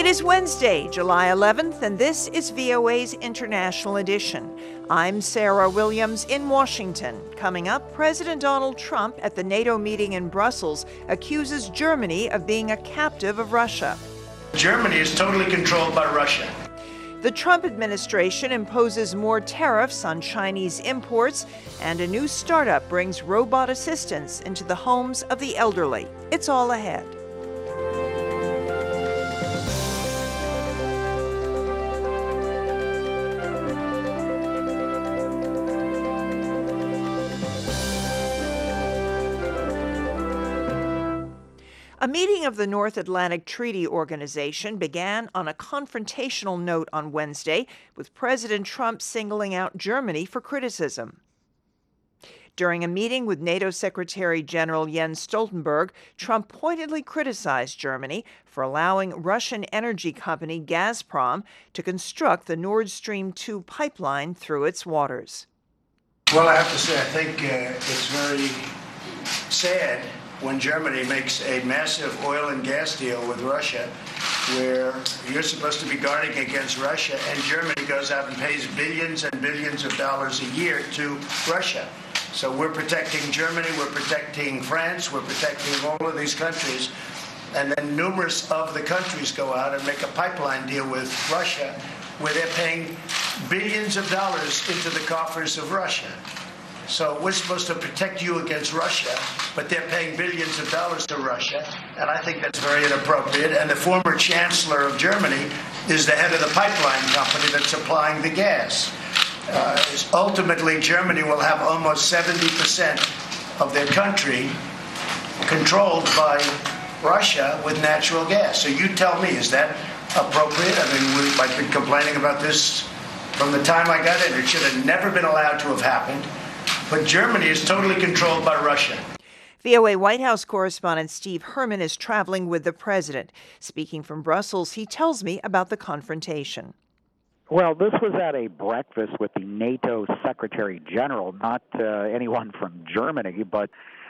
It is Wednesday, July 11th, and this is VOA's International Edition. I'm Sarah Williams in Washington. Coming up, President Donald Trump at the NATO meeting in Brussels accuses Germany of being a captive of Russia. Germany is totally controlled by Russia. The Trump administration imposes more tariffs on Chinese imports, and a new startup brings robot assistance into the homes of the elderly. It's all ahead. A meeting of the North Atlantic Treaty Organization began on a confrontational note on Wednesday, with President Trump singling out Germany for criticism. During a meeting with NATO Secretary General Jens Stoltenberg, Trump pointedly criticized Germany for allowing Russian energy company Gazprom to construct the Nord Stream 2 pipeline through its waters. Well, I have to say, I think it's very sad when Germany makes a massive oil and gas deal with Russia, where you're supposed to be guarding against Russia, and Germany goes out and pays billions and billions of dollars a year to Russia. So we're protecting Germany, we're protecting France, we're protecting all of these countries, and then numerous of the countries go out and make a pipeline deal with Russia, where they're paying billions of dollars into the coffers of Russia. So we're supposed to protect you against Russia, but they're paying billions of dollars to Russia, and I think that's very inappropriate. And the former chancellor of Germany is the head of the pipeline company that's supplying the gas. Ultimately, Germany will have almost 70% of their country controlled by Russia with natural gas. So you tell me, is that appropriate? I mean, I've been complaining about this from the time I got in. It should have never been allowed to have happened. But Germany is totally controlled by Russia. VOA White House correspondent Steve Herman is traveling with the president. Speaking from Brussels, he tells me about the confrontation. Well, this was at a breakfast with the NATO Secretary General, not anyone from Germany, but,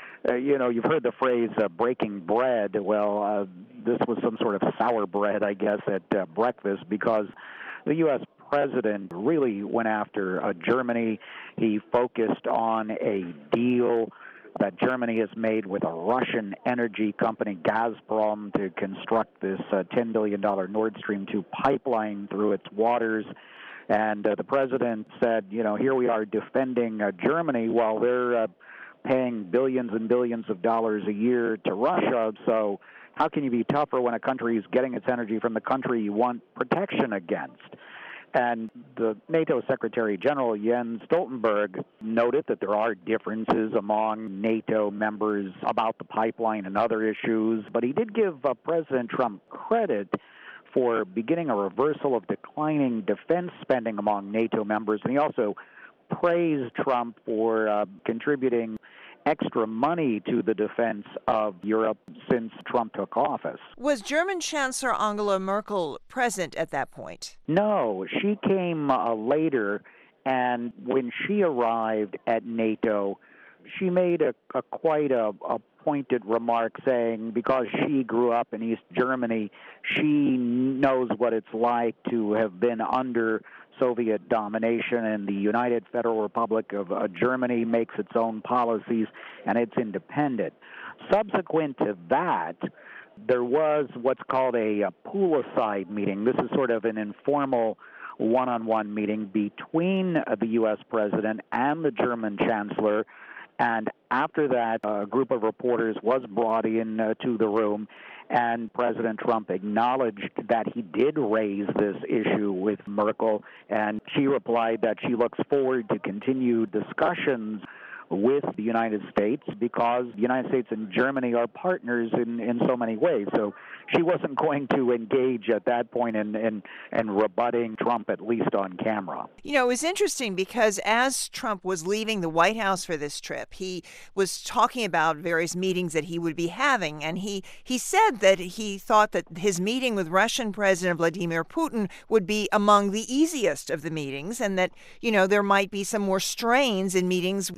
you've heard the phrase breaking bread. Well, this was some sort of sour bread, I guess, at breakfast, because the U.S. president really went after Germany. He focused on a deal that Germany has made with a Russian energy company, Gazprom, to construct this $10 billion Nord Stream 2 pipeline through its waters. And the president said, here we are defending Germany while they're paying billions and billions of dollars a year to Russia. So how can you be tougher when a country is getting its energy from the country you want protection against? And the NATO Secretary General Jens Stoltenberg noted that there are differences among NATO members about the pipeline and other issues, but he did give President Trump credit for beginning a reversal of declining defense spending among NATO members, and he also praised Trump for contributing extra money to the defense of Europe since Trump took office. Was German Chancellor Angela Merkel present at that point? No, she came later, and when she arrived at NATO, she made a quite a pointed remark saying because she grew up in East Germany, she knows what it's like to have been under Soviet domination, and the United Federal Republic of Germany makes its own policies, and it's independent. Subsequent to that, there was what's called a pool-aside meeting. This is sort of an informal one-on-one meeting between the U.S. president and the German chancellor. And after that, a group of reporters was brought in to the room, and President Trump acknowledged that he did raise this issue with Merkel, and she replied that she looks forward to continued discussions with the United States because the United States and Germany are partners in so many ways. So she wasn't going to engage at that point in rebutting Trump, at least on camera. It was interesting because as Trump was leaving the White House for this trip, he was talking about various meetings that he would be having. And he said that he thought that his meeting with Russian President Vladimir Putin would be among the easiest of the meetings, and that, there might be some more strains in meetings with European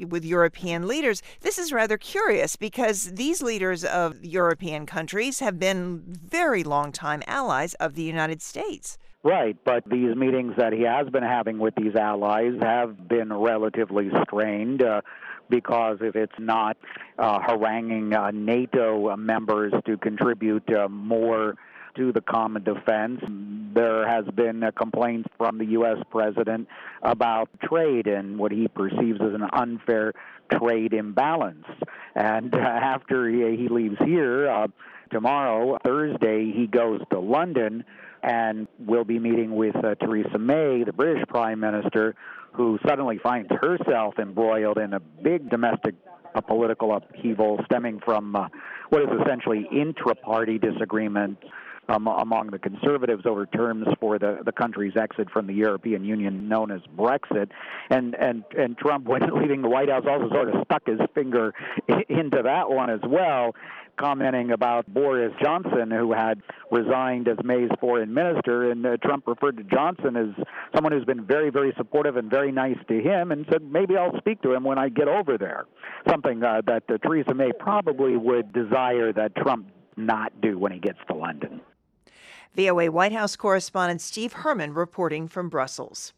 European leaders. This is rather curious because these leaders of European countries have been very long-time allies of the United States. Right, but these meetings that he has been having with these allies have been relatively strained because if it's not haranguing NATO members to contribute more to the common defense, there has been complaints from the U.S. president about trade and what he perceives as an unfair trade imbalance. And after he leaves here, tomorrow, Thursday, he goes to London and will be meeting with Theresa May, the British Prime Minister, who suddenly finds herself embroiled in a big domestic political upheaval stemming from what is essentially intra-party disagreement among the Conservatives over terms for the country's exit from the European Union, known as Brexit. And Trump, when leaving the White House, also sort of stuck his finger into that one as well, commenting about Boris Johnson, who had resigned as May's foreign minister, and Trump referred to Johnson as someone who's been very, very supportive and very nice to him, and said, maybe I'll speak to him when I get over there, something that Theresa May probably would desire that Trump not do when he gets to London. VOA White House correspondent Steve Herman reporting from Brussels.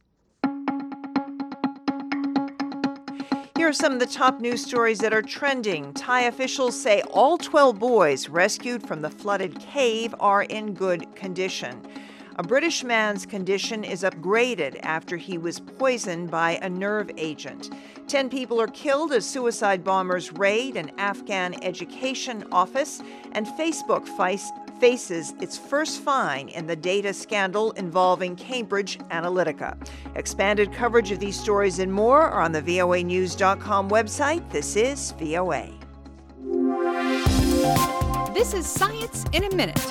Here are some of the top news stories that are trending. Thai officials say all 12 boys rescued from the flooded cave are in good condition. A British man's condition is upgraded after he was poisoned by a nerve agent. 10 people are killed as suicide bombers raid an Afghan education office, and Facebook faces its first fine in the data scandal involving Cambridge Analytica. Expanded coverage of these stories and more are on the voanews.com website. This is VOA. This is Science in a Minute.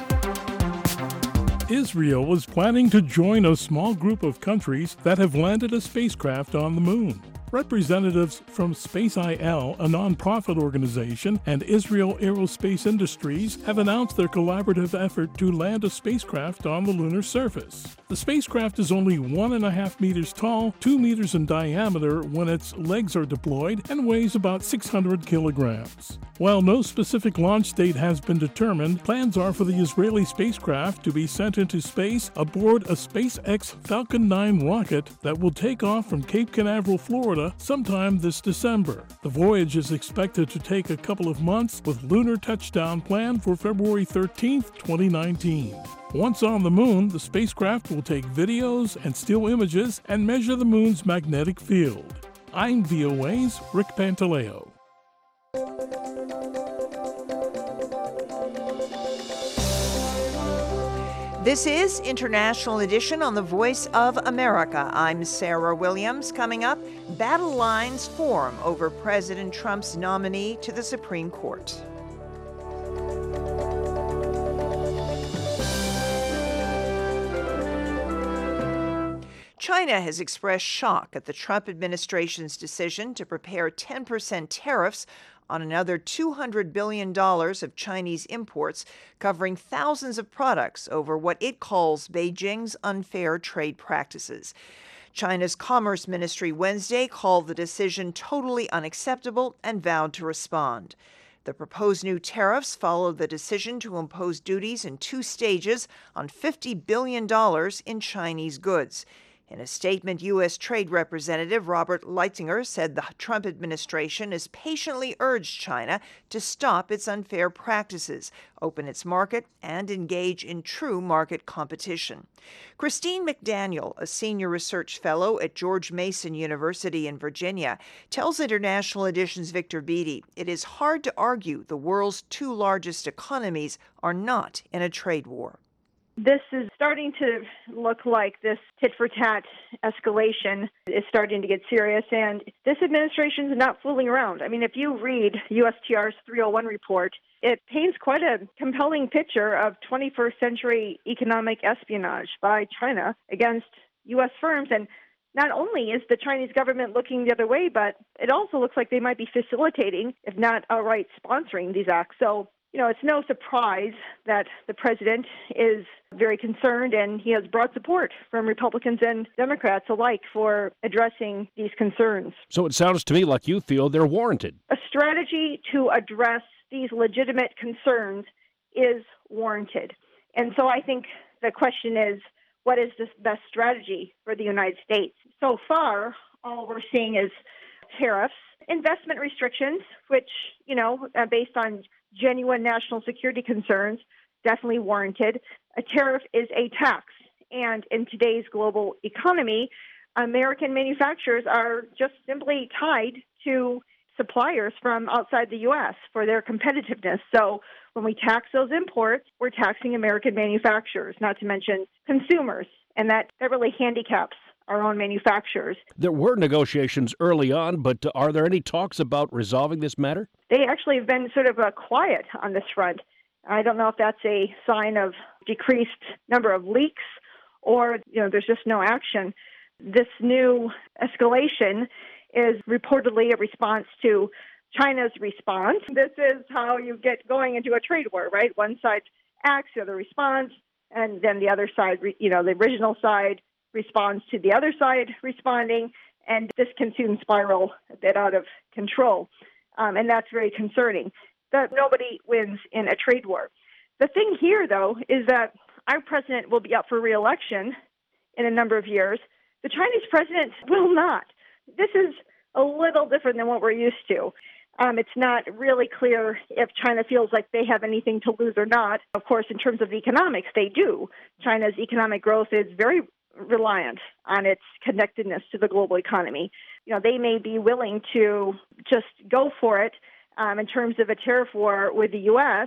Israel is planning to join a small group of countries that have landed a spacecraft on the moon. Representatives from SpaceIL, a nonprofit organization, and Israel Aerospace Industries have announced their collaborative effort to land a spacecraft on the lunar surface. The spacecraft is only 1.5 meters tall, 2 meters in diameter when its legs are deployed, and weighs about 600 kilograms. While no specific launch date has been determined, plans are for the Israeli spacecraft to be sent into space aboard a SpaceX Falcon 9 rocket that will take off from Cape Canaveral, Florida, sometime this December. The voyage is expected to take a couple of months, with lunar touchdown planned for February 13, 2019. Once on the moon, the spacecraft will take videos and still images and measure the moon's magnetic field. I'm VOA's Rick Pantaleo. This is International Edition on the Voice of America. I'm Sarah Williams. Coming up, battle lines form over President Trump's nominee to the Supreme Court. China has expressed shock at the Trump administration's decision to prepare 10% tariffs on another $200 billion of Chinese imports, covering thousands of products over what it calls Beijing's unfair trade practices. China's Commerce Ministry Wednesday called the decision totally unacceptable and vowed to respond. The proposed new tariffs follow the decision to impose duties in 2 stages on $50 billion in Chinese goods. In a statement, U.S. Trade Representative Robert Lighthizer said the Trump administration has patiently urged China to stop its unfair practices, open its market, and engage in true market competition. Christine McDaniel, a senior research fellow at George Mason University in Virginia, tells International Edition's Victor Beattie it is hard to argue the world's 2 largest economies are not in a trade war. This is starting to look like this tit-for-tat escalation is starting to get serious, and this administration is not fooling around. I mean, if you read USTR's 301 report, it paints quite a compelling picture of 21st century economic espionage by China against U.S. firms. And not only is the Chinese government looking the other way, but it also looks like they might be facilitating, if not outright sponsoring, these acts. So it's no surprise that the president is very concerned, and he has broad support from Republicans and Democrats alike for addressing these concerns. So it sounds to me like you feel they're warranted. A strategy to address these legitimate concerns is warranted. And so I think the question is, what is the best strategy for the United States? So far, all we're seeing is tariffs, investment restrictions, which, based on genuine national security concerns, definitely warranted. A tariff is a tax. And in today's global economy, American manufacturers are just simply tied to suppliers from outside the U.S. for their competitiveness. So when we tax those imports, we're taxing American manufacturers, not to mention consumers. And that really handicaps our own manufacturers. There were negotiations early on, but are there any talks about resolving this matter? They actually have been sort of quiet on this front. I don't know if that's a sign of decreased number of leaks or, there's just no action. This new escalation is reportedly a response to China's response. This is how you get going into a trade war, right? One side acts, the other responds, and then the other side, the original side responds to the other side responding, and this can soon spiral a bit out of control. And that's very concerning. That nobody wins in a trade war. The thing here, though, is that our president will be up for re-election in a number of years. The Chinese president will not. This is a little different than what we're used to. It's not really clear if China feels like they have anything to lose or not. Of course, in terms of economics, they do. China's economic growth is very reliant on its connectedness to the global economy. They may be willing to just go for it in terms of a tariff war with the U.S.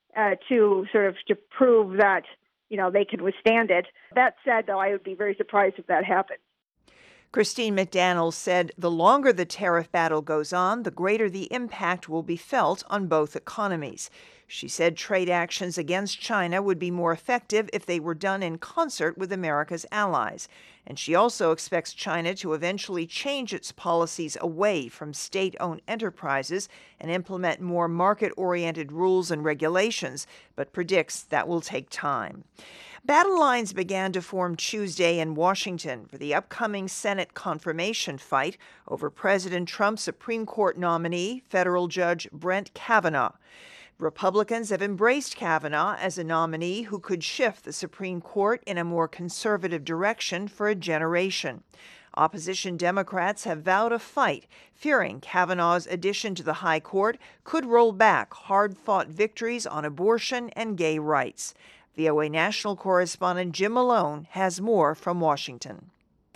To prove that, they can withstand it. That said, though, I would be very surprised if that happened. Christine McDaniel said the longer the tariff battle goes on, the greater the impact will be felt on both economies. She said trade actions against China would be more effective if they were done in concert with America's allies. And she also expects China to eventually change its policies away from state-owned enterprises and implement more market-oriented rules and regulations, but predicts that will take time. Battle lines began to form Tuesday in Washington for the upcoming Senate confirmation fight over President Trump's Supreme Court nominee, federal Judge Brett Kavanaugh. Republicans have embraced Kavanaugh as a nominee who could shift the Supreme Court in a more conservative direction for a generation. Opposition Democrats have vowed a fight, fearing Kavanaugh's addition to the High Court could roll back hard-fought victories on abortion and gay rights. VOA national correspondent Jim Malone has more from Washington.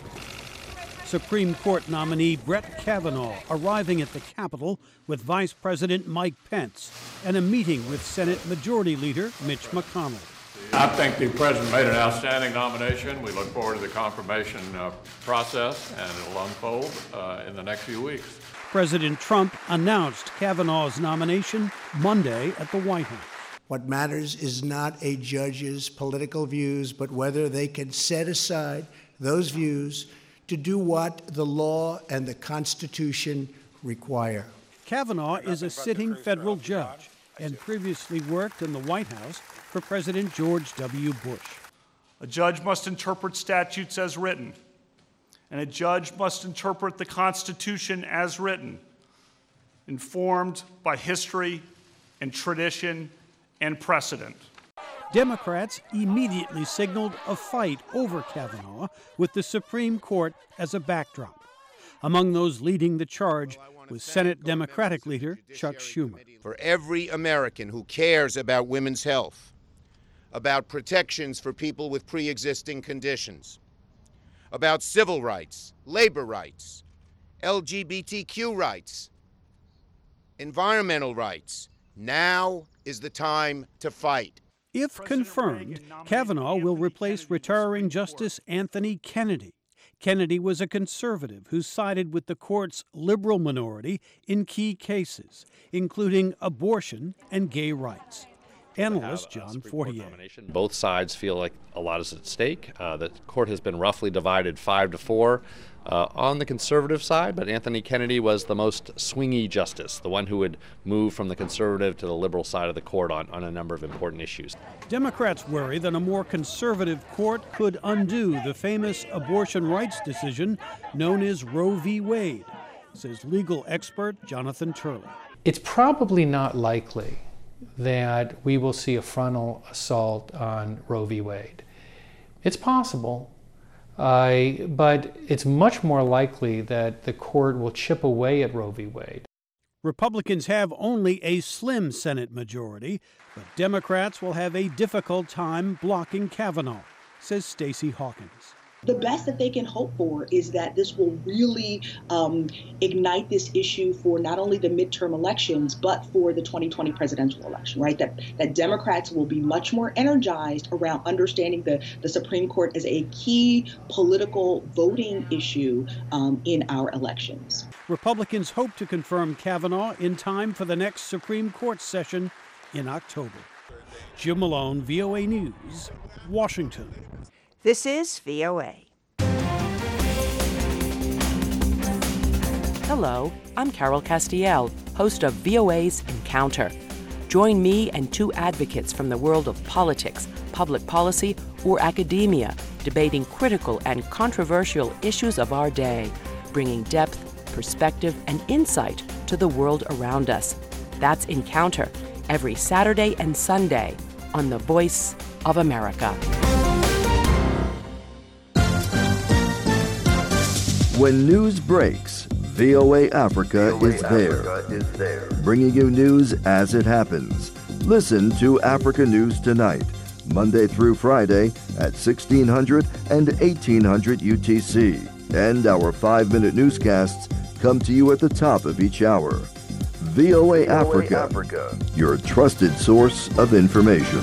Supreme Court nominee Brett Kavanaugh arriving at the Capitol with Vice President Mike Pence and a meeting with Senate Majority Leader Mitch McConnell. I think the president made an outstanding nomination. We look forward to the confirmation process, and it will unfold in the next few weeks. President Trump announced Kavanaugh's nomination Monday at the White House. What matters is not a judge's political views, but whether they can set aside those views to do what the law and the Constitution require. Kavanaugh is a sitting federal judge and previously worked in the White House for President George W. Bush. A judge must interpret statutes as written, and a judge must interpret the Constitution as written, informed by history and tradition and precedent. Democrats immediately signaled a fight over Kavanaugh with the Supreme Court as a backdrop. Among those leading the charge was Senate Democratic leader Chuck Schumer. For every American who cares about women's health, about protections for people with pre-existing conditions, about civil rights, labor rights, LGBTQ rights, environmental rights, now is the time to fight. If confirmed, Kavanaugh will replace retiring Justice Anthony Kennedy. Kennedy was a conservative who sided with the court's liberal minority in key cases, including abortion and gay rights. Analyst John Fortier. Both sides feel like a lot is at stake. The court has been roughly divided 5-4 on the conservative side, but Anthony Kennedy was the most swingy justice, the one who would move from the conservative to the liberal side of the court on a number of important issues. Democrats worry that a more conservative court could undo the famous abortion rights decision known as Roe v. Wade, says legal expert Jonathan Turley. It's probably not likely that we will see a frontal assault on Roe v. Wade. It's possible, but it's much more likely that the court will chip away at Roe v. Wade. Republicans have only a slim Senate majority, but Democrats will have a difficult time blocking Kavanaugh, says Stacey Hawkins. The best that they can hope for is that this will really ignite this issue for not only the midterm elections, but for the 2020 presidential election, right? That Democrats will be much more energized around understanding the Supreme Court as a key political voting issue in our elections. Republicans hope to confirm Kavanaugh in time for the next Supreme Court session in October. Jim Malone, VOA News, Washington. This is VOA. Hello, I'm Carol Castiel, host of VOA's Encounter. Join me and two advocates from the world of politics, public policy, or academia, debating critical and controversial issues of our day, bringing depth, perspective, and insight to the world around us. That's Encounter, every Saturday and Sunday on The Voice of America. When news breaks, VOA Africa is there, bringing you news as it happens. Listen to Africa News Tonight, Monday through Friday at 1600 and 1800 UTC. And our 5-minute newscasts come to you at the top of each hour. VOA Africa, your trusted source of information.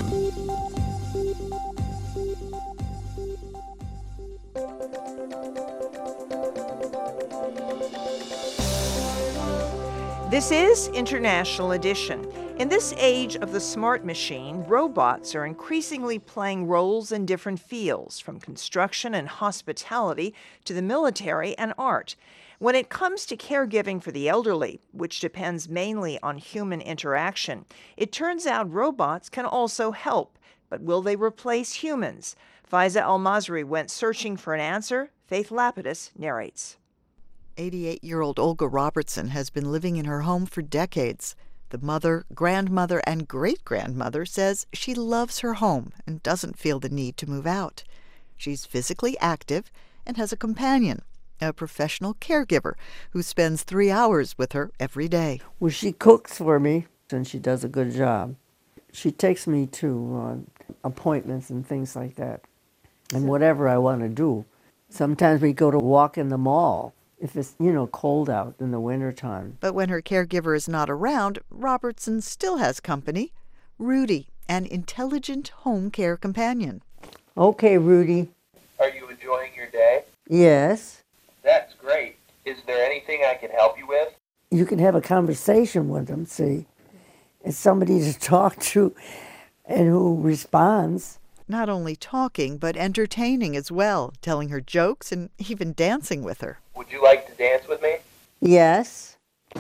This is International Edition. In this age of the smart machine, robots are increasingly playing roles in different fields, from construction and hospitality to the military and art. When it comes to caregiving for the elderly, which depends mainly on human interaction, it turns out robots can also help. But will they replace humans? Faiza Al-Masri went searching for an answer. Faith Lapidus narrates. 88-year-old Olga Robertson has been living in her home for decades. The mother, grandmother, and great-grandmother says she loves her home and doesn't feel the need to move out. She's physically active and has a companion, a professional caregiver who spends 3 hours with her every day. Well, she cooks for me, and she does a good job. She takes me to appointments and things like that, and whatever I want to do. Sometimes we go to walk in the mall, if it's, cold out in the wintertime. But when her caregiver is not around, Robertson still has company. Rudy, an intelligent home care companion. Okay, Rudy. Are you enjoying your day? Yes. That's great. Is there anything I can help you with? You can have a conversation with them, see. It's somebody to talk to and who responds. Not only talking, but entertaining as well, telling her jokes and even dancing with her. Would you like to dance with me? Yes.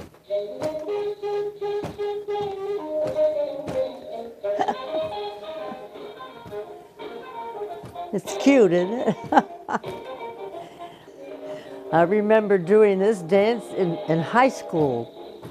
It's cute, isn't it? I remember doing this dance in high school.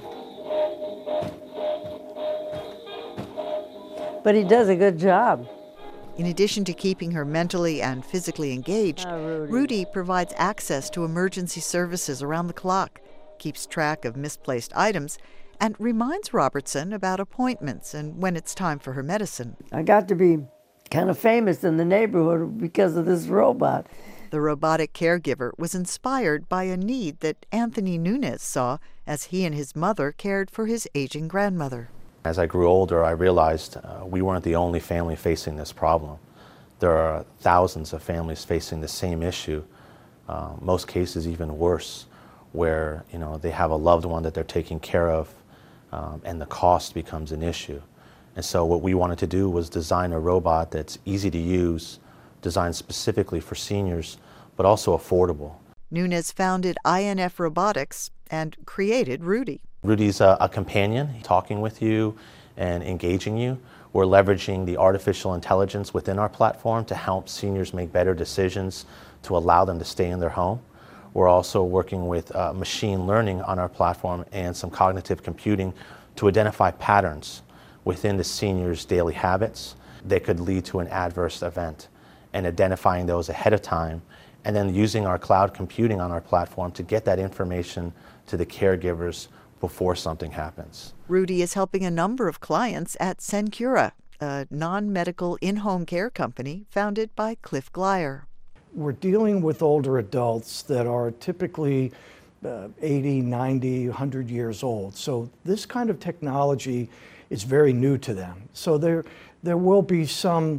But he does a good job. In addition to keeping her mentally and physically engaged, Rudy provides access to emergency services around the clock, keeps track of misplaced items, and reminds Robertson about appointments and when it's time for her medicine. I got to be kind of famous in the neighborhood because of this robot. The robotic caregiver was inspired by a need that Anthony Nunez saw as he and his mother cared for his aging grandmother. As I grew older, I realized we weren't the only family facing this problem. There are thousands of families facing the same issue, most cases even worse, where they have a loved one that they're taking care of, and the cost becomes an issue. And so what we wanted to do was design a robot that's easy to use, designed specifically for seniors, but also affordable. Nunes founded INF Robotics and created Rudy. Rudy's a companion, talking with you and engaging you. We're leveraging the artificial intelligence within our platform to help seniors make better decisions to allow them to stay in their home. We're also working with machine learning on our platform and some cognitive computing to identify patterns within the senior's daily habits that could lead to an adverse event, and identifying those ahead of time, and then using our cloud computing on our platform to get that information to the caregivers before something happens. Rudy is helping a number of clients at Cencura, a non-medical in-home care company founded by Cliff Glyer. We're dealing with older adults that are typically 80, 90, 100 years old. So this kind of technology is very new to them. So there will be some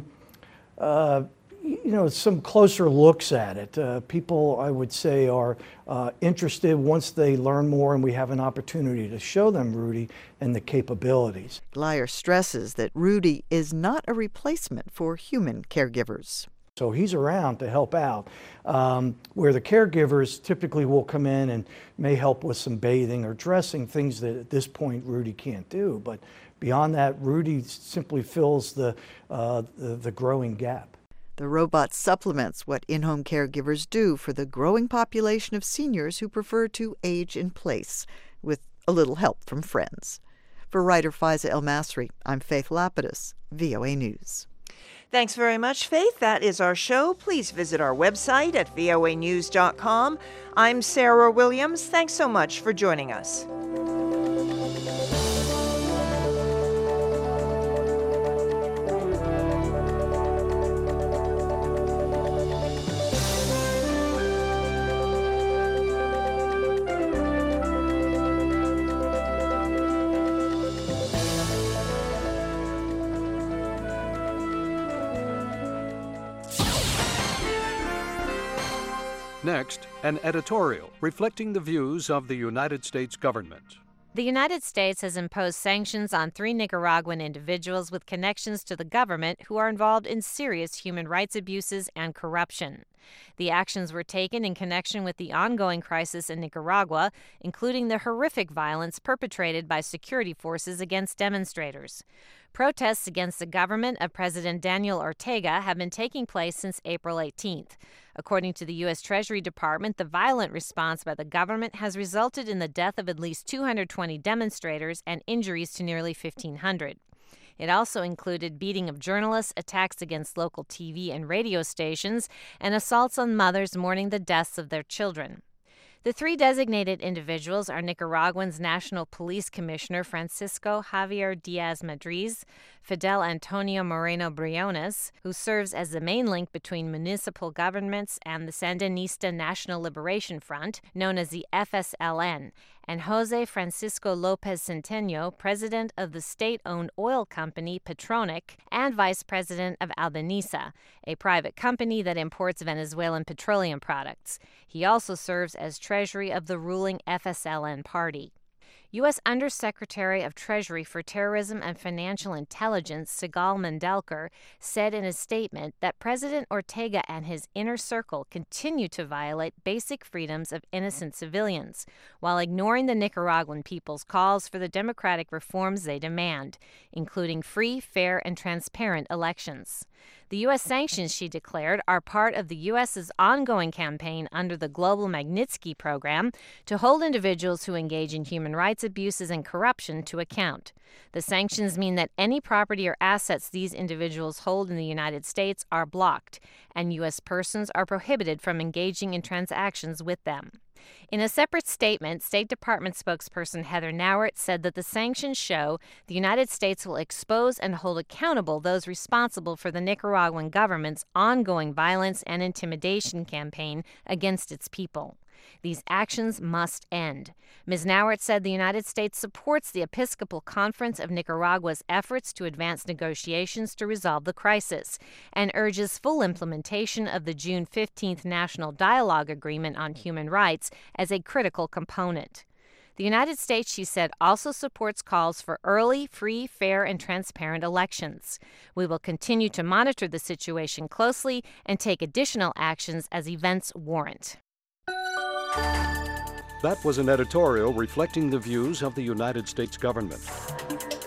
some closer looks at it. People, I would say, are interested once they learn more and we have an opportunity to show them Rudy and the capabilities. Glyer stresses that Rudy is not a replacement for human caregivers. So he's around to help out, where the caregivers typically will come in and may help with some bathing or dressing, things that at this point Rudy can't do. But beyond that, Rudy simply fills the growing gap. The robot supplements what in-home caregivers do for the growing population of seniors who prefer to age in place, with a little help from friends. For writer Faiza El-Masri, I'm Faith Lapidus, VOA News. Thanks very much, Faith. That is our show. Please visit our website at voanews.com. I'm Sarah Williams. Thanks so much for joining us. Next, an editorial reflecting the views of the United States government. The United States has imposed sanctions on 3 Nicaraguan individuals with connections to the government who are involved in serious human rights abuses and corruption. The actions were taken in connection with the ongoing crisis in Nicaragua, including the horrific violence perpetrated by security forces against demonstrators. Protests against the government of President Daniel Ortega have been taking place since April 18th. According to the U.S. Treasury Department, the violent response by the government has resulted in the death of at least 220 demonstrators and injuries to nearly 1,500. It also included beating of journalists, attacks against local TV and radio stations, and assaults on mothers mourning the deaths of their children. The 3 designated individuals are Nicaraguan's National Police Commissioner Francisco Javier Diaz-Madriz, Fidel Antonio Moreno Briones, who serves as the main link between municipal governments and the Sandinista National Liberation Front, known as the FSLN, and Jose Francisco Lopez Centeno, president of the state-owned oil company Petronic and vice president of Albanesa, a private company that imports Venezuelan petroleum products. He also serves as treasury of the ruling FSLN party. U.S. Undersecretary of Treasury for Terrorism and Financial Intelligence, Sigal Mandelker, said in a statement that President Ortega and his inner circle continue to violate basic freedoms of innocent civilians, while ignoring the Nicaraguan people's calls for the democratic reforms they demand, including free, fair, and transparent elections. The U.S. sanctions, she declared, are part of the U.S.'s ongoing campaign under the Global Magnitsky Program to hold individuals who engage in human rights abuses and corruption to account. The sanctions mean that any property or assets these individuals hold in the United States are blocked, and U.S. persons are prohibited from engaging in transactions with them. In a separate statement, State Department spokesperson Heather Nauert said that the sanctions show the United States will expose and hold accountable those responsible for the Nicaraguan government's ongoing violence and intimidation campaign against its people. These actions must end. Ms. Nauert said the United States supports the Episcopal Conference of Nicaragua's efforts to advance negotiations to resolve the crisis and urges full implementation of the June 15th National Dialogue Agreement on Human Rights as a critical component. The United States, she said, also supports calls for early, free, fair, and transparent elections. We will continue to monitor the situation closely and take additional actions as events warrant. That was an editorial reflecting the views of the United States government.